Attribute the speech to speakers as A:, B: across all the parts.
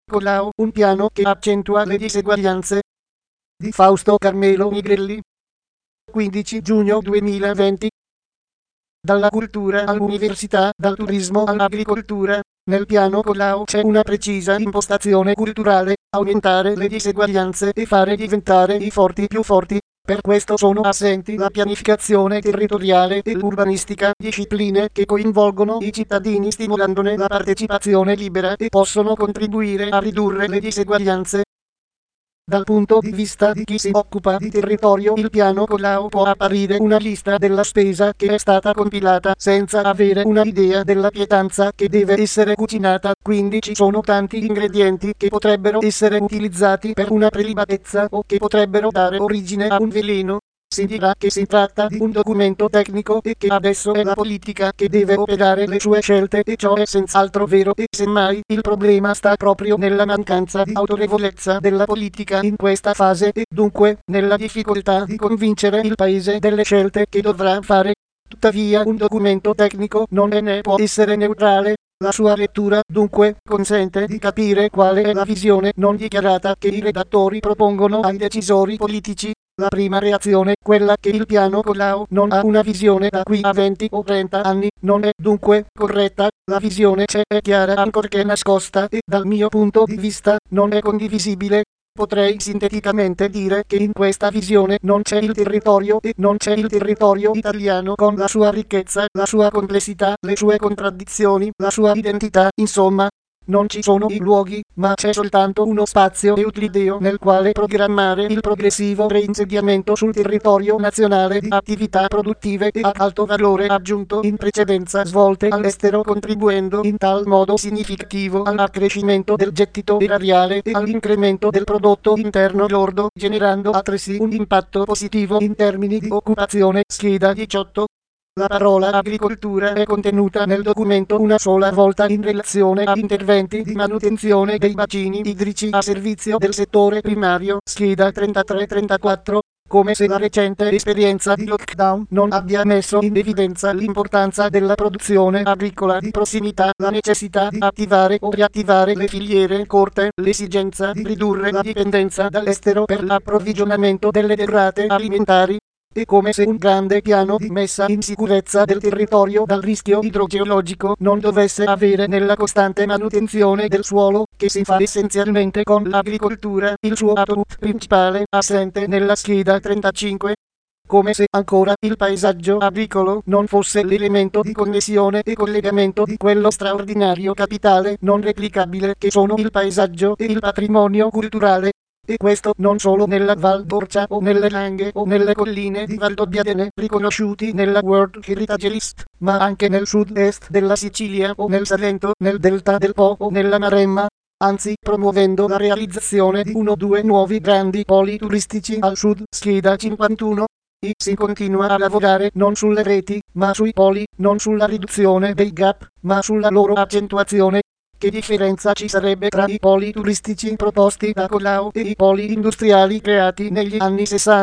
A: Colau, un piano che accentua le diseguaglianze. Di Fausto Carmelo Migrelli. 15 giugno 2020. Dalla cultura all'università, dal turismo all'agricoltura, nel piano Colau c'è una precisa impostazione culturale: aumentare le diseguaglianze e fare diventare i forti più forti. Per questo sono assenti la pianificazione territoriale e l'urbanistica, discipline che coinvolgono i cittadini stimolandone la partecipazione libera e possono contribuire a ridurre le diseguaglianze. Dal punto di vista di chi si occupa di territorio, il piano Colau può apparire una lista della spesa che è stata compilata senza avere una idea della pietanza che deve essere cucinata, quindi ci sono tanti ingredienti che potrebbero essere utilizzati per una prelibatezza o che potrebbero dare origine a un veleno. Si dirà che si tratta di un documento tecnico e che adesso è la politica che deve operare le sue scelte, e ciò è senz'altro vero, e semmai il problema sta proprio nella mancanza di autorevolezza della politica in questa fase e dunque nella difficoltà di convincere il paese delle scelte che dovrà fare. Tuttavia un documento tecnico non è né può essere neutrale. La sua lettura, dunque, consente di capire quale è la visione non dichiarata che i redattori propongono ai decisori politici. La prima reazione, quella che il piano Colau non ha una visione da qui a 20 o 30 anni, non è dunque corretta. La visione c'è, è chiara ancorché nascosta, e dal mio punto di vista non è condivisibile. Potrei sinteticamente dire che in questa visione non c'è il territorio e non c'è il territorio italiano con la sua ricchezza, la sua complessità, le sue contraddizioni, la sua identità, insomma. Non ci sono i luoghi, ma c'è soltanto uno spazio euclideo nel quale programmare il progressivo reinsediamento sul territorio nazionale di attività produttive e a alto valore aggiunto in precedenza svolte all'estero, contribuendo in tal modo significativo all'accrescimento del gettito erariale e all'incremento del prodotto interno lordo, generando altresì un impatto positivo in termini di occupazione. Scheda 18. La parola agricoltura è contenuta nel documento una sola volta in relazione a interventi di manutenzione dei bacini idrici a servizio del settore primario. Scheda 33-34. Come se la recente esperienza di lockdown non abbia messo in evidenza l'importanza della produzione agricola di prossimità, la necessità di attivare o riattivare le filiere corte, l'esigenza di ridurre la dipendenza dall'estero per l'approvvigionamento delle derrate alimentari. È come se un grande piano di messa in sicurezza del territorio dal rischio idrogeologico non dovesse avere nella costante manutenzione del suolo, che si fa essenzialmente con l'agricoltura, il suo output principale, assente nella scheda 35. Come se ancora il paesaggio agricolo non fosse l'elemento di connessione e collegamento di quello straordinario capitale non replicabile che sono il paesaggio e il patrimonio culturale. E questo non solo nella Val d'Orcia o nelle Langhe o nelle colline di Valdobbiadene riconosciuti nella World Heritage List, ma anche nel sud-est della Sicilia o nel Salento, nel delta del Po o nella Maremma. Anzi, promuovendo la realizzazione di 1 o 2 nuovi grandi poli turistici al sud. Scheda 51. E si continua a lavorare non sulle reti, ma sui poli, non sulla riduzione dei gap, ma sulla loro accentuazione. Che differenza ci sarebbe tra i poli turistici proposti da Colau e i poli industriali creati negli anni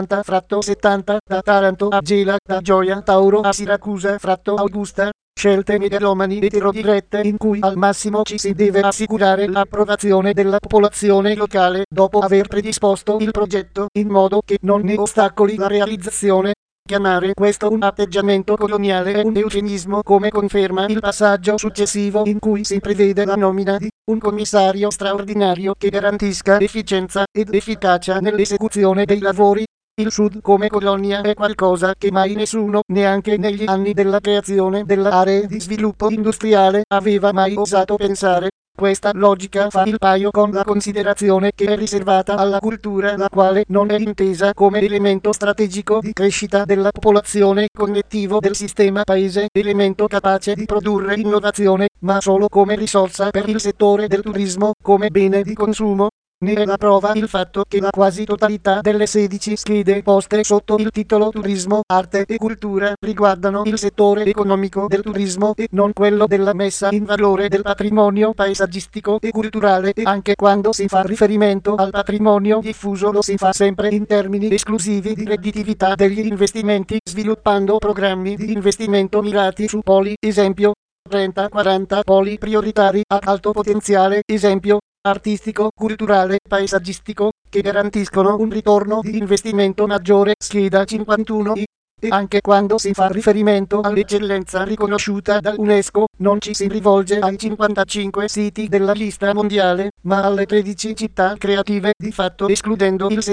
A: 60-70 da Taranto a Gela, da Gioia Tauro a Siracusa Augusta? Scelte megalomani eterodirette in cui al massimo ci si deve assicurare l'approvazione della popolazione locale dopo aver predisposto il progetto in modo che non ne ostacoli la realizzazione. Chiamare questo un atteggiamento coloniale è un eufemismo, come conferma il passaggio successivo in cui si prevede la nomina di un commissario straordinario che garantisca efficienza ed efficacia nell'esecuzione dei lavori. Il Sud come colonia è qualcosa che mai nessuno, neanche negli anni della creazione delle aree di sviluppo industriale, aveva mai osato pensare. Questa logica fa il paio con la considerazione che è riservata alla cultura, la quale non è intesa come elemento strategico di crescita della popolazione, connettivo del sistema paese, elemento capace di produrre innovazione, ma solo come risorsa per il settore del turismo, come bene di consumo. Ne è la prova il fatto che la quasi totalità delle 16 schede poste sotto il titolo Turismo, Arte e Cultura riguardano il settore economico del turismo e non quello della messa in valore del patrimonio paesaggistico e culturale, e anche quando si fa riferimento al patrimonio diffuso lo si fa sempre in termini esclusivi di redditività degli investimenti, sviluppando programmi di investimento mirati su poli, esempio 30-40 poli prioritari a alto potenziale, esempio artistico, culturale, paesaggistico, che garantiscono un ritorno di investimento maggiore, scheda 51i. E anche quando si fa riferimento all'eccellenza riconosciuta dall'UNESCO, non ci si rivolge ai 55 siti della lista mondiale, ma alle 13 città creative, di fatto escludendo il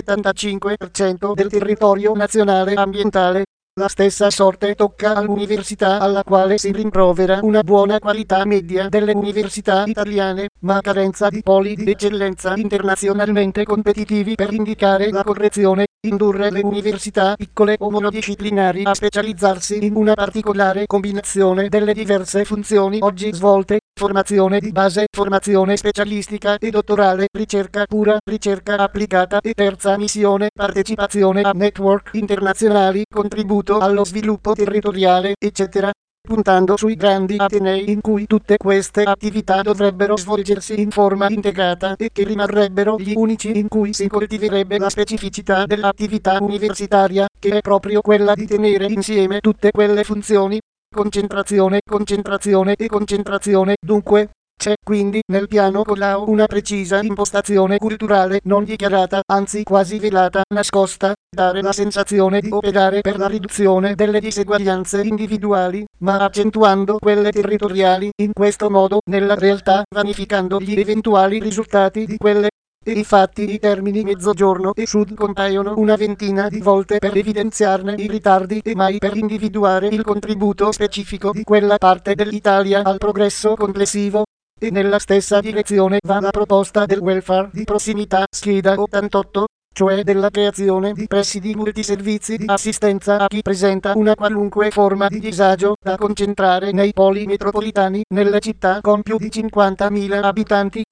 A: 75% del territorio nazionale ambientale. La stessa sorte tocca all'università, alla quale si rimprovera una buona qualità media delle università italiane, ma carenza di poli di eccellenza internazionalmente competitivi per indicare la correzione, indurre le università piccole o monodisciplinari a specializzarsi in una particolare combinazione delle diverse funzioni oggi svolte: formazione di base, formazione specialistica e dottorale, ricerca pura, ricerca applicata e terza missione, partecipazione a network internazionali, contributo allo sviluppo territoriale, eccetera, puntando sui grandi atenei in cui tutte queste attività dovrebbero svolgersi in forma integrata e che rimarrebbero gli unici in cui si coltiverebbe la specificità dell'attività universitaria, che è proprio quella di tenere insieme tutte quelle funzioni. Concentrazione, concentrazione e concentrazione. Dunque, c'è quindi nel piano Colau una precisa impostazione culturale non dichiarata, anzi quasi velata, nascosta, dare la sensazione di operare per la riduzione delle diseguaglianze individuali, ma accentuando quelle territoriali, in questo modo, nella realtà, vanificando gli eventuali risultati di quelle. E infatti i termini mezzogiorno e sud compaiono una ventina di volte per evidenziarne i ritardi e mai per individuare il contributo specifico di quella parte dell'Italia al progresso complessivo. E nella stessa direzione va la proposta del welfare di prossimità, scheda 88, cioè della creazione di presidi multiservizi di assistenza a chi presenta una qualunque forma di disagio, da concentrare nei poli metropolitani, nelle città con più di 50.000 abitanti,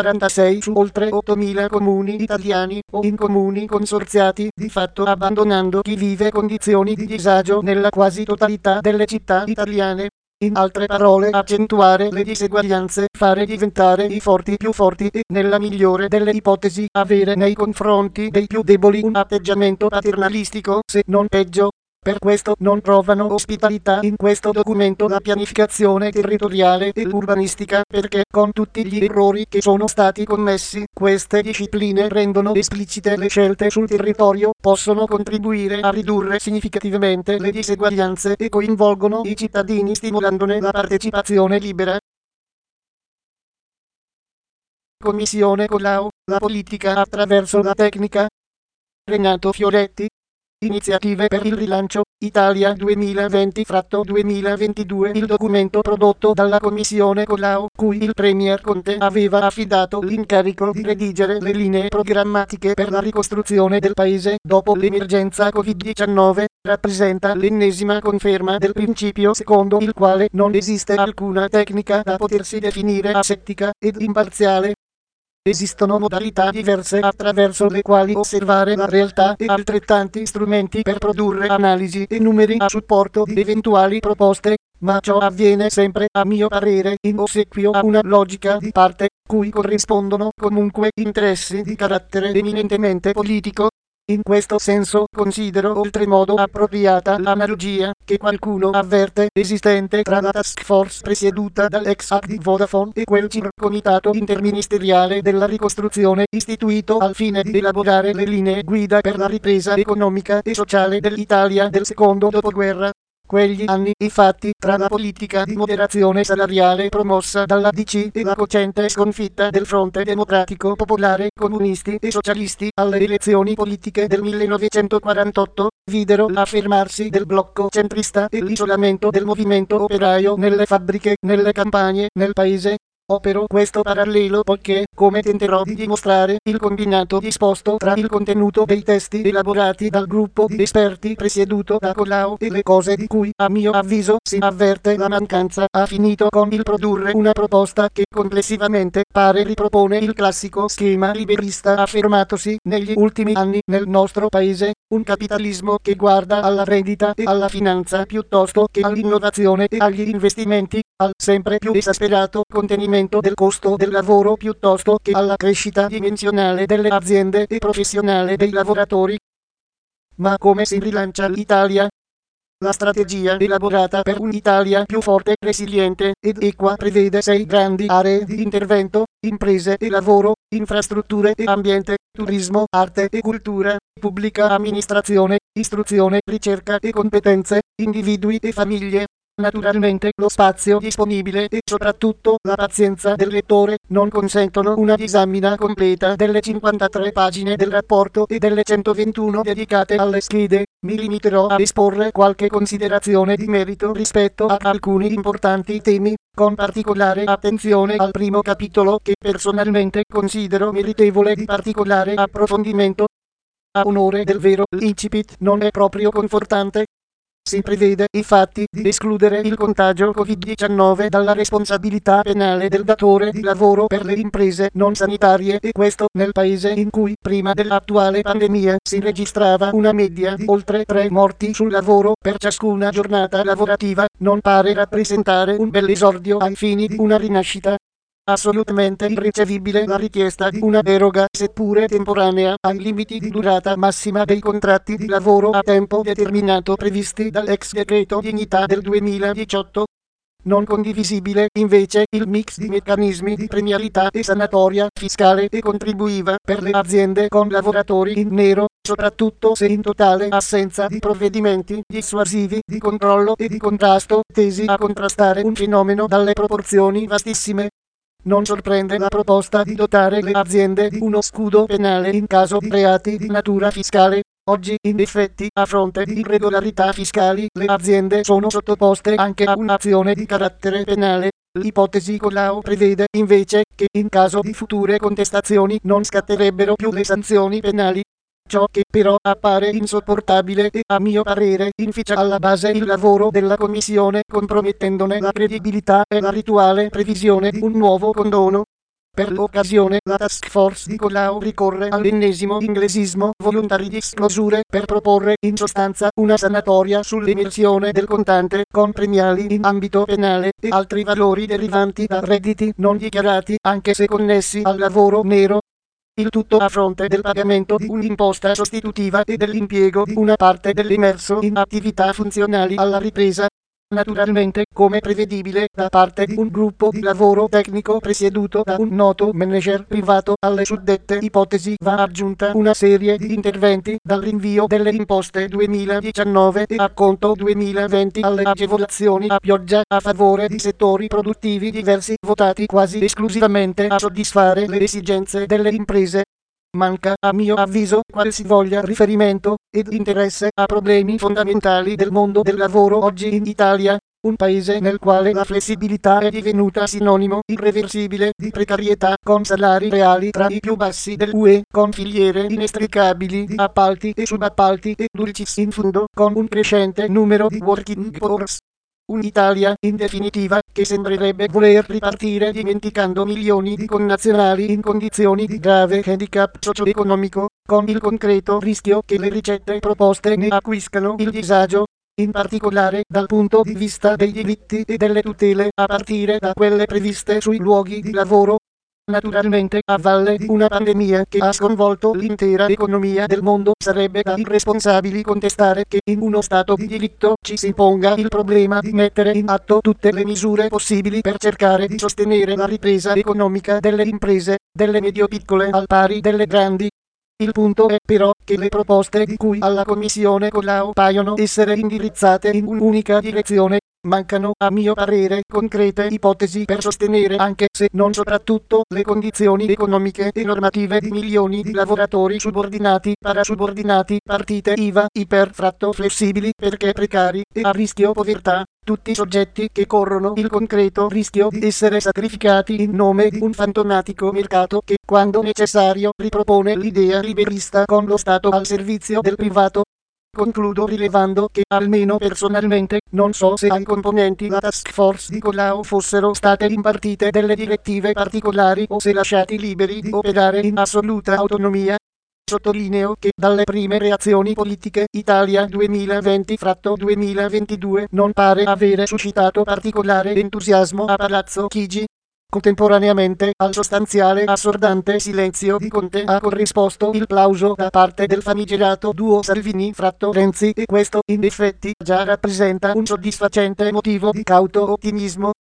A: 146 su oltre 8.000 comuni italiani, o in comuni consorziati, di fatto abbandonando chi vive condizioni di disagio nella quasi totalità delle città italiane. In altre parole, accentuare le diseguaglianze, fare diventare i forti più forti e, nella migliore delle ipotesi, avere nei confronti dei più deboli un atteggiamento paternalistico, se non peggio. Per questo non trovano ospitalità in questo documento la pianificazione territoriale e l'urbanistica, perché, con tutti gli errori che sono stati commessi, queste discipline rendono esplicite le scelte sul territorio, possono contribuire a ridurre significativamente le diseguaglianze e coinvolgono i cittadini stimolandone la partecipazione libera. Commissione Colau, la politica attraverso la tecnica. Renato Fioretti. Iniziative per il rilancio, Italia 2020-2022. Il documento prodotto dalla Commissione Colau, cui il Premier Conte aveva affidato l'incarico di redigere le linee programmatiche per la ricostruzione del Paese dopo l'emergenza Covid-19, rappresenta l'ennesima conferma del principio secondo il quale non esiste alcuna tecnica da potersi definire asettica ed imparziale. Esistono modalità diverse attraverso le quali osservare la realtà e altrettanti strumenti per produrre analisi e numeri a supporto di eventuali proposte, ma ciò avviene sempre, a mio parere, in ossequio a una logica di parte, cui corrispondono comunque interessi di carattere eminentemente politico. In questo senso considero oltremodo appropriata l'analogia che qualcuno avverte esistente tra la task force presieduta dall'ex AC di Vodafone e quel comitato interministeriale della ricostruzione istituito al fine di elaborare le linee guida per la ripresa economica e sociale dell'Italia del secondo dopoguerra. Quegli anni, infatti, tra la politica di moderazione salariale promossa dalla DC e la cocente sconfitta del Fronte Democratico Popolare, comunisti e socialisti alle elezioni politiche del 1948, videro l'affermarsi del blocco centrista e l'isolamento del movimento operaio nelle fabbriche, nelle campagne, nel paese. Opero questo parallelo poiché, come tenterò di dimostrare, il combinato disposto tra il contenuto dei testi elaborati dal gruppo di esperti presieduto da Colau e le cose di cui, a mio avviso, si avverte la mancanza, ha finito con il produrre una proposta che complessivamente pare ripropone il classico schema liberista affermatosi negli ultimi anni nel nostro paese, un capitalismo che guarda alla rendita e alla finanza piuttosto che all'innovazione e agli investimenti, al sempre più esasperato contenimento del costo del lavoro piuttosto che alla crescita dimensionale delle aziende e professionale dei lavoratori. Ma come si rilancia l'Italia? La strategia elaborata per un'Italia più forte, resiliente ed equa prevede 6 grandi aree di intervento: imprese e lavoro, infrastrutture e ambiente, turismo, arte e cultura, pubblica amministrazione, istruzione, ricerca e competenze, individui e famiglie. Naturalmente lo spazio disponibile e soprattutto la pazienza del lettore non consentono una disamina completa delle 53 pagine del rapporto e delle 121 dedicate alle schede. Mi limiterò a esporre qualche considerazione di merito rispetto ad alcuni importanti temi, con particolare attenzione al primo capitolo che personalmente considero meritevole di particolare approfondimento. A onore del vero, l'incipit non è proprio confortante. Si prevede, infatti, di escludere il contagio Covid-19 dalla responsabilità penale del datore di lavoro per le imprese non sanitarie, e questo nel paese in cui, prima dell'attuale pandemia, si registrava una media di oltre 3 morti sul lavoro per ciascuna giornata lavorativa, non pare rappresentare un bel esordio ai fini di una rinascita. Assolutamente irricevibile la richiesta di una deroga, seppure temporanea, ai limiti di durata massima dei contratti di lavoro a tempo determinato previsti dall'ex decreto dignità del 2018. Non condivisibile, invece, il mix di meccanismi di premialità e sanatoria fiscale e contribuiva per le aziende con lavoratori in nero, soprattutto se in totale assenza di provvedimenti dissuasivi di controllo e di contrasto tesi a contrastare un fenomeno dalle proporzioni vastissime. Non sorprende la proposta di dotare le aziende di uno scudo penale in caso di reati di natura fiscale. Oggi, in effetti, a fronte di irregolarità fiscali, le aziende sono sottoposte anche a un'azione di carattere penale. L'ipotesi Colao prevede, invece, che in caso di future contestazioni non scatterebbero più le sanzioni penali. Ciò che però appare insopportabile e, a mio parere, inficia alla base il lavoro della Commissione, compromettendone la credibilità, è la rituale previsione di un nuovo condono. Per l'occasione la task force di Colao ricorre all'ennesimo inglesismo voluntary disclosure per proporre in sostanza una sanatoria sull'emersione del contante con premiali in ambito penale e altri valori derivanti da redditi non dichiarati anche se connessi al lavoro nero. Il tutto a fronte del pagamento di un'imposta sostitutiva e dell'impiego di una parte dell'emerso in attività funzionali alla ripresa. Naturalmente, come prevedibile, da parte di un gruppo di lavoro tecnico presieduto da un noto manager privato, alle suddette ipotesi va aggiunta una serie di interventi, dal rinvio delle imposte 2019 e acconto 2020 alle agevolazioni a pioggia a favore di settori produttivi diversi, votati quasi esclusivamente a soddisfare le esigenze delle imprese. Manca, a mio avviso, qualsivoglia riferimento ed interesse a problemi fondamentali del mondo del lavoro oggi in Italia, un paese nel quale la flessibilità è divenuta sinonimo irreversibile di precarietà, con salari reali tra i più bassi dell'UE, con filiere inestricabili di appalti e subappalti e dulcis in fundo, con un crescente numero di working poors. Un'Italia, in definitiva, che sembrerebbe voler ripartire dimenticando milioni di connazionali in condizioni di grave handicap socio-economico, con il concreto rischio che le ricette proposte ne acuiscano il disagio, in particolare dal punto di vista dei diritti e delle tutele, a partire da quelle previste sui luoghi di lavoro. Naturalmente, a valle di una pandemia che ha sconvolto l'intera economia del mondo, sarebbe da irresponsabili contestare che in uno Stato di diritto ci si ponga il problema di mettere in atto tutte le misure possibili per cercare di sostenere la ripresa economica delle imprese, delle medio-piccole al pari delle grandi. Il punto è però che le proposte di cui alla Commissione Colao paiono essere indirizzate in un'unica direzione. Mancano, a mio parere, concrete ipotesi per sostenere, anche se non soprattutto, le condizioni economiche e normative di milioni di lavoratori subordinati, parasubordinati, partite IVA, iperfratto flessibili perché precari e a rischio povertà, tutti soggetti che corrono il concreto rischio di essere sacrificati in nome di un fantomatico mercato che, quando necessario, ripropone l'idea liberista con lo Stato al servizio del privato. Concludo rilevando che, almeno personalmente, non so se ai componenti la task force di Colao fossero state impartite delle direttive particolari o se lasciati liberi di operare in assoluta autonomia. Sottolineo che dalle prime reazioni politiche Italia 2020-2022 non pare avere suscitato particolare entusiasmo a Palazzo Chigi. Contemporaneamente al sostanziale assordante silenzio di Conte ha corrisposto il plauso da parte del famigerato duo Salvini-Renzi, e questo in effetti già rappresenta un soddisfacente motivo di cauto ottimismo.